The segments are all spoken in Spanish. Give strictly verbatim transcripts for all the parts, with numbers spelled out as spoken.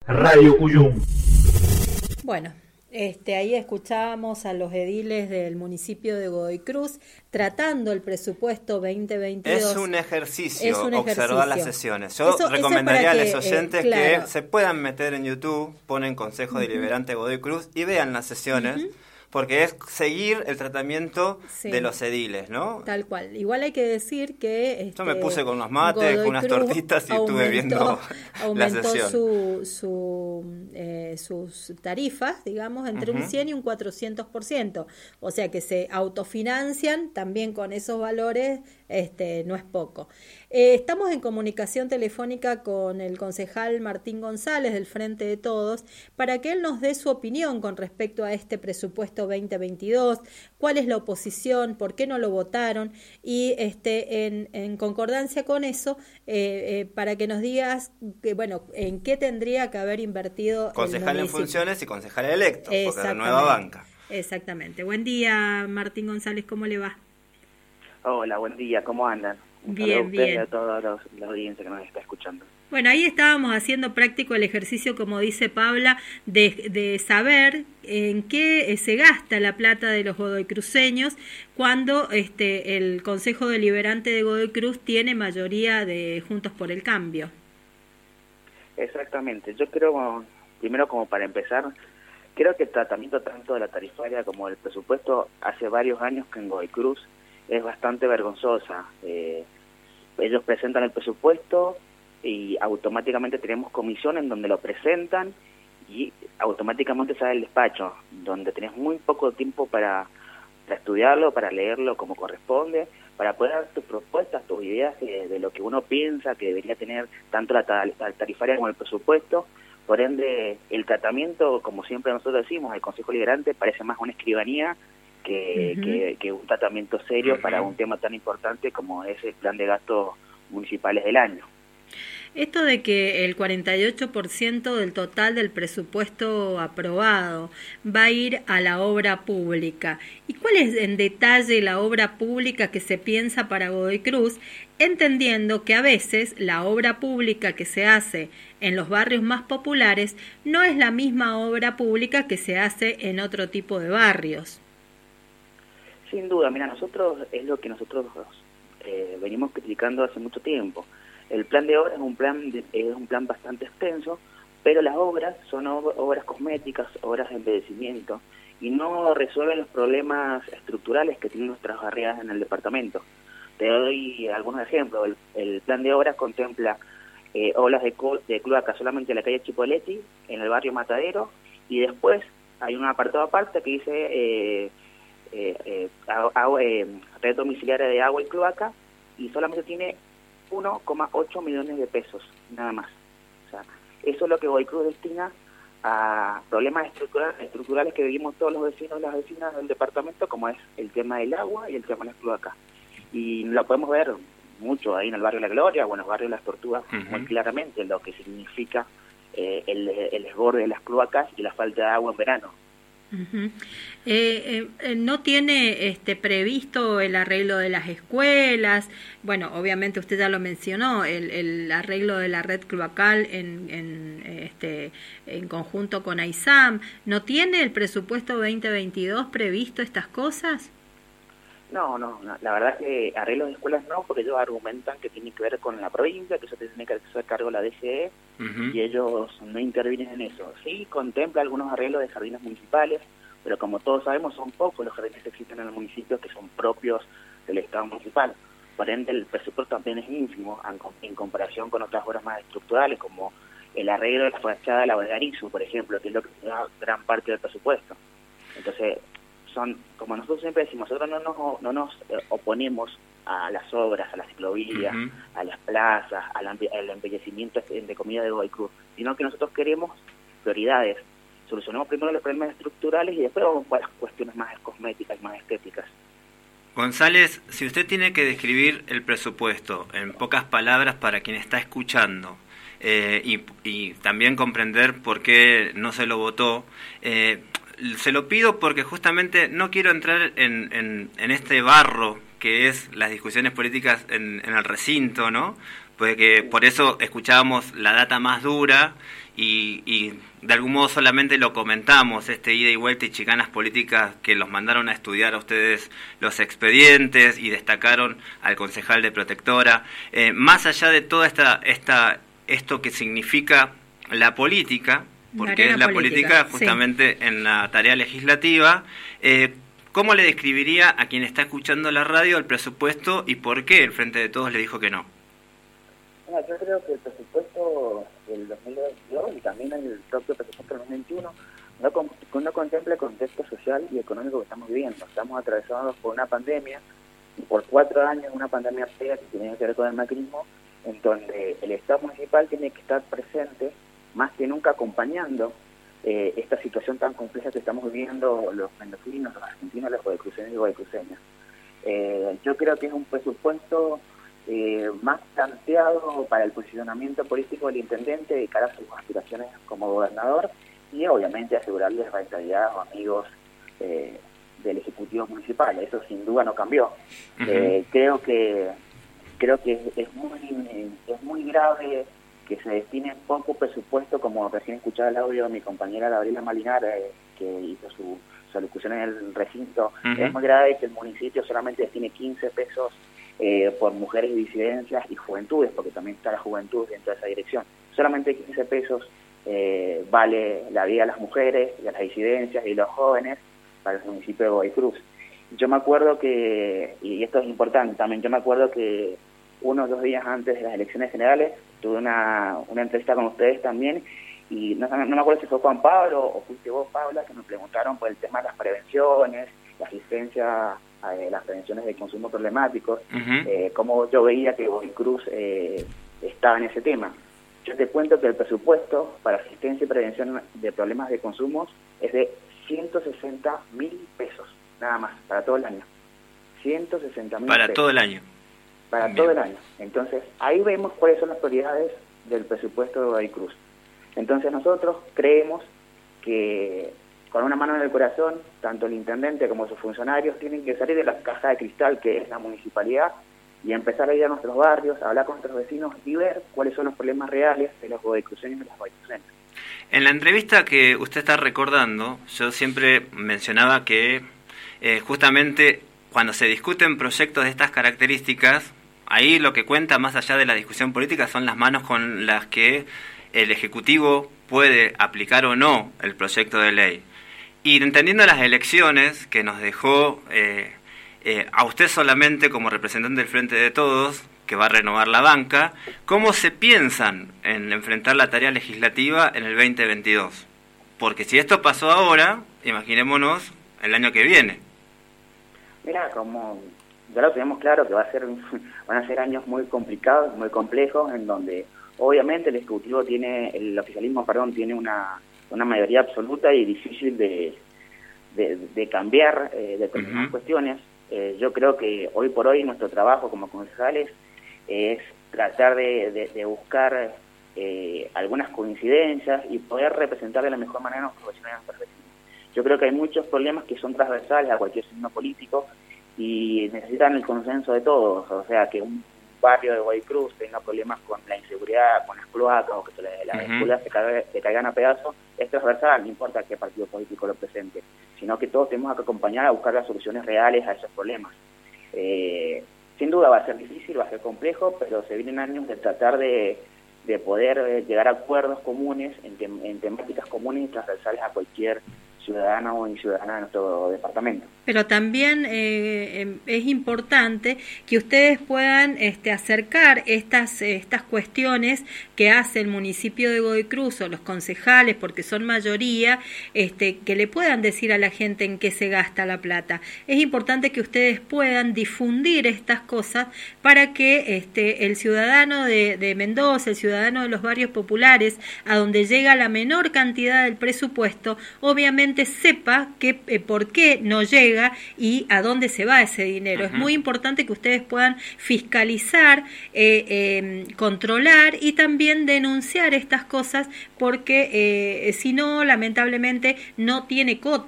Radio Cuyum. Bueno, este, ahí escuchábamos a los ediles del municipio de Godoy Cruz tratando el presupuesto veinte veintidós. Es un ejercicio, es un ejercicio. observar las sesiones. Yo eso, recomendaría eso a los que, oyentes eh, claro. que se puedan meter en YouTube, ponen Consejo uh-huh. Deliberante Godoy Cruz y vean las sesiones. Uh-huh. Porque es seguir el tratamiento sí. de los ediles, ¿no? Tal cual. Igual hay que decir que... Este, Yo me puse con unos mates, Godoy con unas Cruz tortitas y aumentó, estuve viendo la sesión. Aumentó su, su, eh, sus tarifas, digamos, entre uh-huh. un cien y un cuatrocientos por ciento. O sea que se autofinancian también con esos valores, este, no es poco. Eh, estamos en comunicación telefónica con el concejal Martín González del Frente de Todos para que él nos dé su opinión con respecto a este presupuesto veinte veintidós, cuál es la oposición, por qué no lo votaron y este en, en concordancia con eso, eh, eh, para que nos digas que, bueno, en qué tendría que haber invertido concejal el en funciones y concejal electo, porque la nueva banca. Exactamente. Buen día, Martín González, ¿cómo le va? Hola, buen día, ¿cómo andan? Un bien, a bien. Y a toda los, la audiencia que nos está escuchando. Bueno, ahí estábamos haciendo práctico el ejercicio, como dice Paula, de, de saber en qué se gasta la plata de los godoycruceños cuando este el Consejo Deliberante de Godoy Cruz tiene mayoría de Juntos por el Cambio. Exactamente. Yo creo, primero como para empezar, creo que el tratamiento tanto de la tarifaria como del presupuesto hace varios años que en Godoy Cruz es bastante vergonzosa. Eh, ellos presentan el presupuesto y automáticamente tenemos comisión en donde lo presentan y automáticamente sale el despacho, donde tenés muy poco tiempo para, para estudiarlo, para leerlo como corresponde, para poder dar tus propuestas, tus ideas de, de lo que uno piensa que debería tener tanto la, la tarifaria como el presupuesto. Por ende, el tratamiento, como siempre nosotros decimos, el Consejo Deliberante parece más una escribanía que, uh-huh. que, que un tratamiento serio uh-huh. para un tema tan importante como es el plan de gastos municipales del año. Esto de que el cuarenta y ocho por ciento del total del presupuesto aprobado va a ir a la obra pública. ¿Y cuál es en detalle la obra pública que se piensa para Godoy Cruz? Entendiendo que a veces la obra pública que se hace en los barrios más populares no es la misma obra pública que se hace en otro tipo de barrios. Sin duda, mira, nosotros es lo que nosotros eh, venimos criticando hace mucho tiempo. El plan de obra es un plan de, es un plan bastante extenso, pero las obras son ob- obras cosméticas, obras de embellecimiento, y no resuelven los problemas estructurales que tienen nuestras barriadas en el departamento. Te doy algunos ejemplos. El, el plan de obras contempla eh, obras de, co- de cloaca solamente en la calle Chipoletti, en el barrio Matadero, y después hay un apartado aparte que dice eh, eh, eh, agua, eh, red domiciliaria de agua y cloaca, y solamente tiene uno coma ocho millones de pesos, nada más. O sea, eso es lo que Godoy Cruz destina a problemas estructurales, estructurales que vivimos todos los vecinos y las vecinas del departamento, como es el tema del agua y el tema de las cloacas. Y lo podemos ver mucho ahí en el barrio La Gloria o en el barrio Las Tortugas, uh-huh. muy claramente lo que significa eh, el, el desborde de las cloacas y la falta de agua en verano. Uh-huh. Eh, eh, ¿No tiene este previsto el arreglo de las escuelas? Bueno, obviamente usted ya lo mencionó, el, el arreglo de la red cloacal en, en, este, en conjunto con AISAM. ¿No tiene el presupuesto veinte veintidós previsto estas cosas? No, no, no, la verdad es que arreglos de escuelas no, porque ellos argumentan que tiene que ver con la provincia, que eso tiene que hacer cargo la D C E, uh-huh. y ellos no intervienen en eso. Sí, contempla algunos arreglos de jardines municipales, pero como todos sabemos son pocos los jardines que existen en el municipio que son propios del Estado municipal. Por ende, el presupuesto también es ínfimo en comparación con otras obras más estructurales, como el arreglo de la fachada de la bodega Arizu, por ejemplo, que es lo que da gran parte del presupuesto. Entonces, son, como nosotros siempre decimos, nosotros no nos, no nos eh, oponemos a las obras, a las ciclovías, uh-huh. a las plazas, al, al embellecimiento de comida de Godoy Cruz, sino que nosotros queremos prioridades. Solucionemos primero los problemas estructurales y después vamos para las cuestiones más cosméticas, más estéticas. González, si usted tiene que describir el presupuesto en pocas palabras para quien está escuchando, eh, y, y también comprender por qué no se lo votó, eh, se lo pido porque justamente no quiero entrar en, en, en este barro que es las discusiones políticas en, en el recinto, ¿no? porque por eso escuchábamos la data más dura y, y de algún modo solamente lo comentamos, este ida y vuelta y chicanas políticas que los mandaron a estudiar a ustedes los expedientes y destacaron al concejal de Protectora. Eh, más allá de toda esta, esta esto que significa la política, porque es la política, política justamente sí. En la tarea legislativa, eh, ¿cómo le describiría a quien está escuchando la radio el presupuesto y por qué el Frente de Todos le dijo que no? Bueno, yo creo que el presupuesto del dos mil veintidós y también el propio presupuesto del dos mil veintiuno no, con, no contempla el contexto social y económico que estamos viviendo. Estamos atravesados por una pandemia, y por cuatro años una pandemia fea que tiene que ver con el macrismo, en donde el Estado municipal tiene que estar presente más que nunca acompañando eh, esta situación tan compleja que estamos viviendo los mendocinos, los argentinos, los guaycruceños y guaycruceñas. Eh, yo creo que es un presupuesto eh, más planteado para el posicionamiento político del intendente de cara a sus aspiraciones como gobernador y obviamente asegurarle rentabilidad a los amigos eh, del Ejecutivo Municipal. Eso sin duda no cambió. Uh-huh. Eh, creo que creo que es, es muy es muy grave que se destine poco presupuesto, como recién escuchaba el audio de mi compañera Gabriela Malinar, eh, que hizo su, su alocución en el recinto. Uh-huh. Es muy grave que el municipio solamente destine quince pesos eh, por mujeres y disidencias y juventudes, porque también está la juventud dentro de esa dirección. Solamente quince pesos eh, vale la vida de las mujeres, de las disidencias y los jóvenes para el municipio de Godoy Cruz. Yo me acuerdo que, y esto es importante también, yo me acuerdo que unos dos días antes de las elecciones generales tuve una, una entrevista con ustedes también, y no, no me acuerdo si fue Juan Pablo o fuiste vos, Paula, que me preguntaron por el tema de las prevenciones, la asistencia a eh, las prevenciones de consumo problemáticos, uh-huh. eh, cómo yo veía que Godoy Cruz eh, estaba en ese tema. Yo te cuento que el presupuesto para asistencia y prevención de problemas de consumo es de ciento sesenta mil pesos, nada más, para todo el año. ciento sesenta mil Para pesos. todo el año. Para Bien. todo el año. Entonces, ahí vemos cuáles son las prioridades del presupuesto de Godoy Cruz. Entonces, nosotros creemos que con una mano en el corazón, tanto el intendente como sus funcionarios tienen que salir de la caja de cristal que es la municipalidad y empezar a ir a nuestros barrios, a hablar con nuestros vecinos y ver cuáles son los problemas reales de los godoycruceños y las godoycruceñas. En la entrevista que usted está recordando, yo siempre mencionaba que eh, justamente cuando se discuten proyectos de estas características, ahí lo que cuenta más allá de la discusión política son las manos con las que el Ejecutivo puede aplicar o no el proyecto de ley. Y entendiendo las elecciones que nos dejó eh, eh, a usted solamente como representante del Frente de Todos, que va a renovar la banca, ¿cómo se piensan en enfrentar la tarea legislativa en el veinte veintidós? Porque si esto pasó ahora, imaginémonos el año que viene. Mira, como ya lo tenemos claro que va a ser van a ser años muy complicados, muy complejos, en donde obviamente el Ejecutivo tiene, el oficialismo, perdón, tiene una, una mayoría absoluta y difícil de, de, de cambiar eh, determinadas uh-huh. cuestiones. Eh, yo creo que hoy por hoy nuestro trabajo como concejales es tratar de, de, de buscar eh, algunas coincidencias y poder representar de la mejor manera a nuestros vecinos y a nuestras vecinas. Yo creo que hay muchos problemas que son transversales a cualquier signo político y necesitan el consenso de todos, o sea, que un barrio de Godoy Cruz tenga problemas con la inseguridad, con las cloacas, o que se le, las uh-huh. escuelas se, caiga, se caigan a pedazos, es transversal, no importa qué partido político lo presente, sino que todos tenemos que acompañar a buscar las soluciones reales a esos problemas. Eh, sin duda va a ser difícil, va a ser complejo, pero se vienen años de tratar de, de poder eh, llegar a acuerdos comunes en, tem- en temáticas comunes y transversales a cualquier ciudadano y ciudadana de nuestro departamento. Pero también eh, es importante que ustedes puedan este, acercar estas estas cuestiones que hace el municipio de Godoy Cruz o los concejales, porque son mayoría, este, que le puedan decir a la gente en qué se gasta la plata. Es importante que ustedes puedan difundir estas cosas para que este, el ciudadano de, de Mendoza, el ciudadano de los barrios populares, a donde llega la menor cantidad del presupuesto, obviamente sepa que, eh, por qué no llega y a dónde se va ese dinero. Uh-huh. Es muy importante que ustedes puedan fiscalizar, eh, eh, controlar y también denunciar estas cosas porque eh, si no, lamentablemente, no tiene coto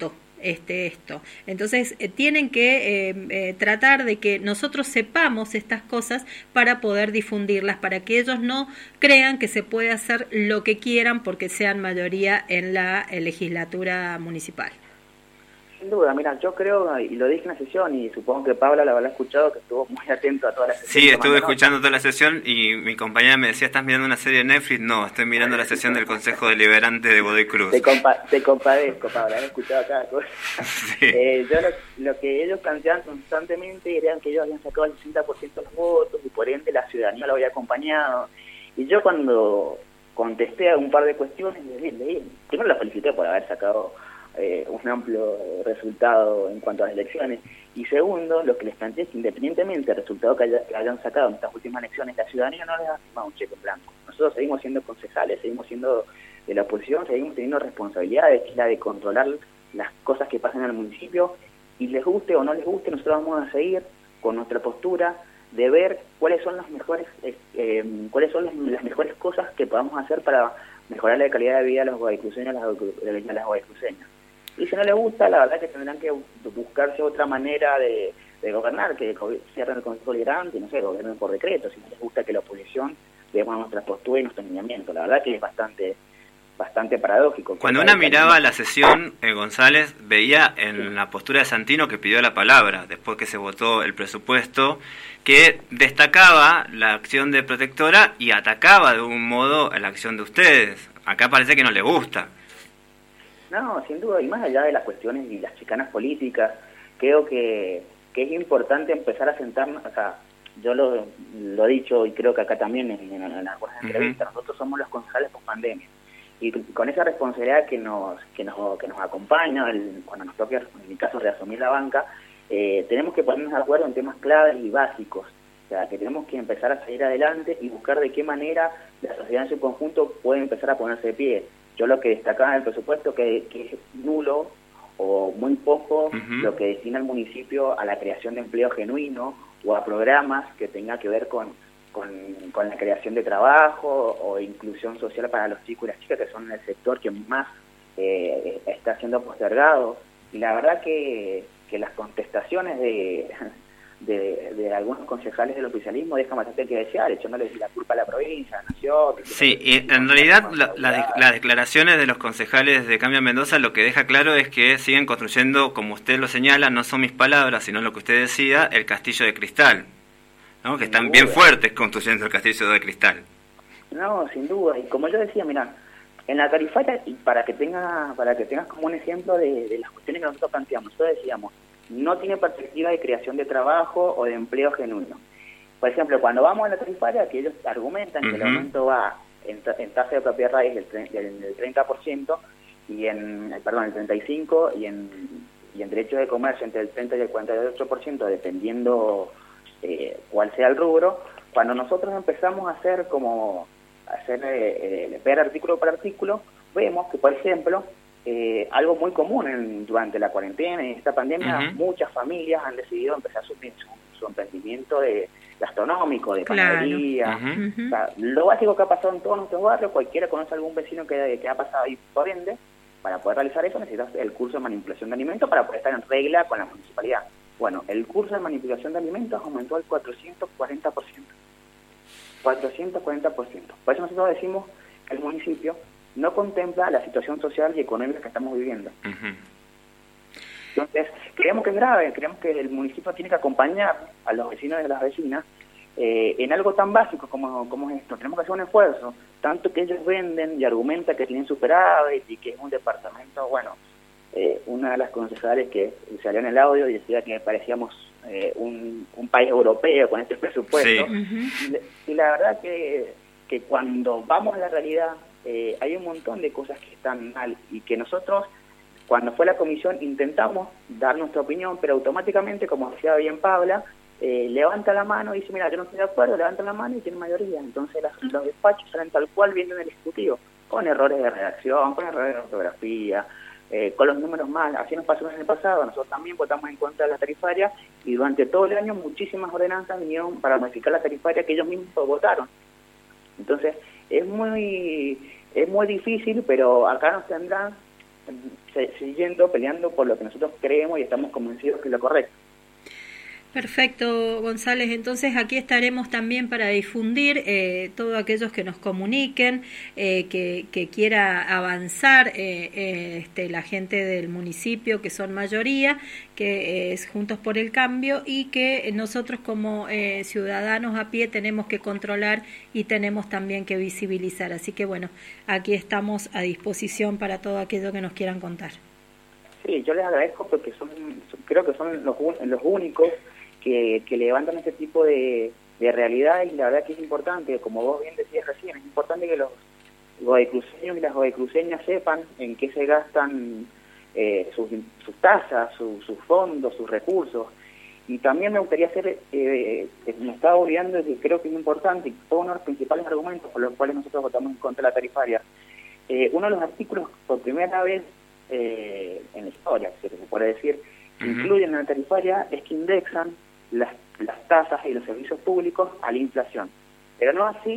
este, esto. Entonces, eh, tienen que eh, eh, tratar de que nosotros sepamos estas cosas para poder difundirlas, para que ellos no crean que se puede hacer lo que quieran porque sean mayoría en la eh, legislatura municipal. Sin duda, mira, yo creo, y lo dije en la sesión, y supongo que Paula la habrá escuchado, que estuvo muy atento a toda la sesión. Sí, estuve escuchando toda la sesión y mi compañera me decía, ¿estás mirando una serie de Netflix? No, estoy mirando la sesión del Consejo Deliberante de Godoy Cruz. Te, compa te compadezco, Paula, he escuchado cada cosa. Sí. Eh, yo lo, lo que ellos planteaban constantemente era que ellos habían sacado el sesenta por ciento de los votos y por ende la ciudadanía lo había acompañado. Y yo cuando contesté a un par de cuestiones, le, le, primero la felicité por haber sacado Eh, un amplio resultado en cuanto a las elecciones, y segundo, lo que les planteé es que independientemente del resultado que, haya, que hayan sacado en estas últimas elecciones, la ciudadanía no les ha firmado un cheque en blanco. Nosotros seguimos siendo concejales, seguimos siendo de la oposición, seguimos teniendo responsabilidades, que es la de controlar las cosas que pasan en el municipio, y les guste o no les guste, nosotros vamos a seguir con nuestra postura de ver cuáles son las mejores eh, eh, cuáles son las, las mejores cosas que podamos hacer para mejorar la calidad de vida de los guadalcruceños y las, las guadalcruceñas. Y si no les gusta, la verdad es que tendrán que buscarse otra manera de, de gobernar, que cierren el Consejo Deliberante y no sé, gobiernen por decreto, si no les gusta que la oposición veamos nuestra postura y nuestro lineamiento. La verdad que es bastante bastante paradójico. Cuando una miraba la sesión, eh, González veía en sí. la postura de Santino, que pidió la palabra después que se votó el presupuesto, que destacaba la acción de Protectora y atacaba de un modo la acción de ustedes. Acá parece que no le gusta. No, sin duda, y más allá de las cuestiones y las chicanas políticas, creo que, que es importante empezar a sentarnos, o sea, yo lo, lo he dicho y creo que acá también en, en, en algunas entrevistas, uh-huh. nosotros somos los concejales post pandemia, y con esa responsabilidad que nos que nos, que nos acompaña el, cuando nos toca, en mi caso, reasumir la banca, eh, tenemos que ponernos de acuerdo en temas claves y básicos, o sea, que tenemos que empezar a salir adelante y buscar de qué manera la sociedad en su conjunto puede empezar a ponerse de pie. Yo lo que destacaba en el presupuesto que, que es nulo o muy poco uh-huh. lo que destina el municipio a la creación de empleo genuino o a programas que tenga que ver con, con, con la creación de trabajo o inclusión social para los chicos y las chicas, que son el sector que más eh, está siendo postergado. Y la verdad que, que las contestaciones de... De, de algunos concejales del oficialismo dejan bastante que desear, echándoles la culpa a la provincia, a la nación. Sí, y en realidad la, la, las declaraciones de los concejales de Cambia Mendoza lo que deja claro es que siguen construyendo, como usted lo señala, no son mis palabras, sino lo que usted decía, el castillo de cristal, ¿no? Que están bien fuertes construyendo el castillo de cristal. No, sin duda, y como yo decía, mirá, en la tarifaria, y para que tenga, para que tengas como un ejemplo de, de las cuestiones que nosotros planteamos, nosotros decíamos, no tiene perspectiva de creación de trabajo o de empleo genuino. Por ejemplo, cuando vamos a la tarifaria, que ellos argumentan uh-huh. que el aumento va en, en tasa de propiedad raíz del, del, del treinta por ciento y en, perdón, el treinta y cinco por ciento y en, y en derechos de comercio entre el treinta y el cuarenta y ocho por ciento, dependiendo eh, cuál sea el rubro. Cuando nosotros empezamos a hacer como hacer eh, eh, ver artículo por artículo, vemos que, por ejemplo, Eh, algo muy común en, durante la cuarentena y esta pandemia, uh-huh. muchas familias han decidido empezar su, su, su emprendimiento de gastronómico, de panadería. Claro. Uh-huh. O sea, lo básico que ha pasado en todos nuestros barrios, cualquiera conoce a algún vecino que, que ha pasado y por ende, para poder realizar eso necesitas el curso de manipulación de alimentos para poder estar en regla con la municipalidad. Bueno, el curso de manipulación de alimentos aumentó al cuatrocientos cuarenta por ciento. cuatrocientos cuarenta por ciento. Por eso nosotros decimos que el municipio no contempla la situación social y económica que estamos viviendo. Uh-huh. Entonces, creemos que es grave, creemos que el municipio tiene que acompañar a los vecinos y a las vecinas eh, en algo tan básico como, como es esto. Tenemos que hacer un esfuerzo, tanto que ellos venden y argumentan que tienen superávit y que es un departamento, bueno, eh, una de las concejales que salió en el audio y decía que parecíamos eh, un, un país europeo con este presupuesto. Sí. Uh-huh. y, y la verdad que, que cuando vamos a la realidad, Eh, hay un montón de cosas que están mal y que nosotros, cuando fue la comisión, intentamos dar nuestra opinión, pero automáticamente, como decía bien Paula, eh, levanta la mano y dice, mira, yo no estoy de acuerdo, levanta la mano y tiene mayoría. Entonces las, los despachos salen tal cual viendo en el Ejecutivo, con errores de redacción, con errores de ortografía, eh, con los números mal. Así nos pasó en el pasado, nosotros también votamos en contra de la tarifaria y durante todo el año muchísimas ordenanzas vinieron para modificar la tarifaria que ellos mismos votaron. Entonces, es muy es muy difícil, pero acá nos tendrán siguiendo, peleando por lo que nosotros creemos y estamos convencidos que es lo correcto. Perfecto, González. Entonces aquí estaremos también para difundir eh, todos aquellos que nos comuniquen, eh, que, que quiera avanzar, eh, eh, este, la gente del municipio, que son mayoría, que es Juntos por el Cambio, y que nosotros como eh, ciudadanos a pie tenemos que controlar y tenemos también que visibilizar. Así que bueno, aquí estamos a disposición para todo aquello que nos quieran contar. Sí, yo les agradezco porque son, creo que son los, los únicos Que, que levantan este tipo de, de realidad, y la verdad que es importante, como vos bien decías recién, es importante que los godecruceños y las godecruceñas sepan en qué se gastan eh, sus, sus tasas, su, sus fondos, sus recursos. Y también me gustaría hacer, eh, me estaba olvidando de que creo que es importante, y fue uno de los principales argumentos por los cuales nosotros votamos en contra de la tarifaria. Eh, uno de los artículos, por primera vez eh, en la historia, si se puede decir, que uh-huh. incluyen en la tarifaria, es que indexan Las, las tasas y los servicios públicos a la inflación, pero no así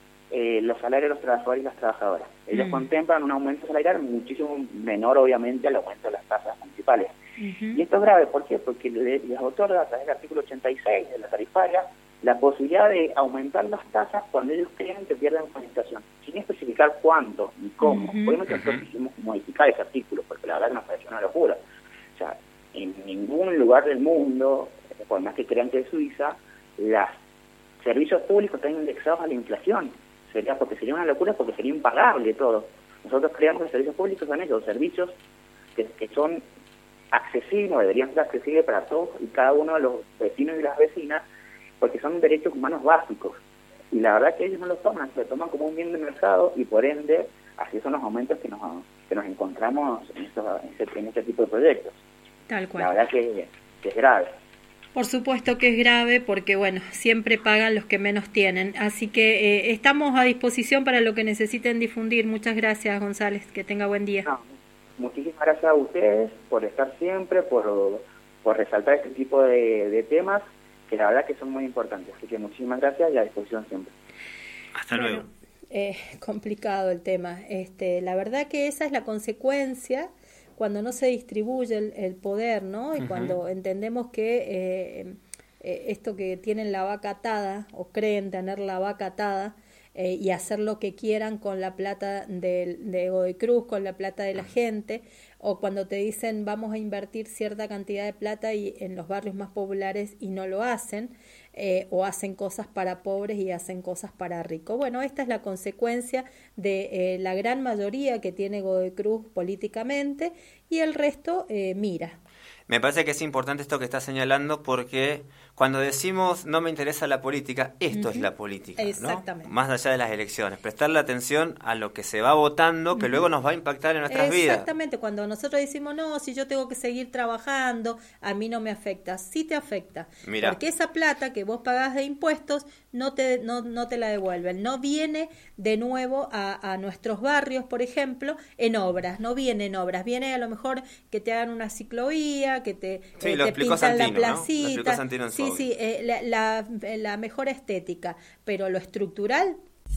eh, los salarios de los trabajadores y las trabajadoras. Ellos mm. contemplan un aumento salarial muchísimo menor, obviamente, al aumento de las tasas municipales. Uh-huh. Y esto es grave, ¿por qué? Porque les otorga a través del artículo ochenta y seis de la tarifaria la posibilidad de aumentar las tasas cuando ellos creen que pierden con la inflación, sin especificar cuánto ni cómo. Uh-huh. Obviamente uh-huh. nosotros quisimos modificar ese artículo, porque la verdad que nos pareció una locura. O sea, en ningún lugar del mundo, por más que crean que es Suiza, los servicios públicos están indexados a la inflación. Sería porque sería una locura, porque sería impagable todo. Nosotros creamos que los servicios públicos son esos servicios que, que son accesibles, deberían ser accesibles para todos y cada uno de los vecinos y las vecinas, porque son derechos humanos básicos. Y la verdad que ellos no los toman, se lo toman como un bien de mercado, y por ende, así son los aumentos que nos, que nos encontramos en, estos, en, este, en este tipo de proyectos. Tal cual. La verdad que, que es grave. Por supuesto que es grave, porque bueno, siempre pagan los que menos tienen. Así que eh, estamos a disposición para lo que necesiten difundir. Muchas gracias, González. Que tenga buen día. No, muchísimas gracias a ustedes por estar siempre, por, por resaltar este tipo de, de temas, que la verdad que son muy importantes. Así que muchísimas gracias y a disposición siempre. Hasta luego. Bueno, eh, complicado el tema. Este, la verdad que esa es la consecuencia cuando no se distribuye el, el poder, ¿no? Y uh-huh. cuando entendemos que eh, eh, esto que tienen la vaca atada, o creen tener la vaca atada, eh, y hacer lo que quieran con la plata de, de Godecruz, con la plata de la gente, o cuando te dicen vamos a invertir cierta cantidad de plata y en los barrios más populares y no lo hacen, eh, o hacen cosas para pobres y hacen cosas para ricos. Bueno, esta es la consecuencia de eh, la gran mayoría que tiene Godecruz políticamente, y el resto eh, mira. Me parece que es importante esto que está señalando, porque cuando decimos no me interesa la política, esto uh-huh. es la política, Exactamente. ¿no? Más allá de las elecciones, prestarle atención a lo que se va votando, que uh-huh. luego nos va a impactar en nuestras Exactamente. vidas. Exactamente, cuando nosotros decimos, no, si yo tengo que seguir trabajando, a mí no me afecta. Sí te afecta, Mirá. porque esa plata que vos pagás de impuestos no te, no, no te la devuelven, no viene de nuevo a, a nuestros barrios, por ejemplo, en obras, no viene en obras, viene a lo mejor que te hagan una ciclovía, que te, sí, eh, lo te pintan Santino, la placita, ¿no? sí, sí, eh, la, la, la mejor estética, pero lo estructural.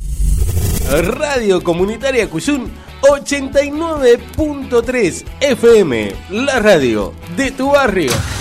Radio Comunitaria Cuyún ochenta y nueve punto tres F M, la radio de tu barrio.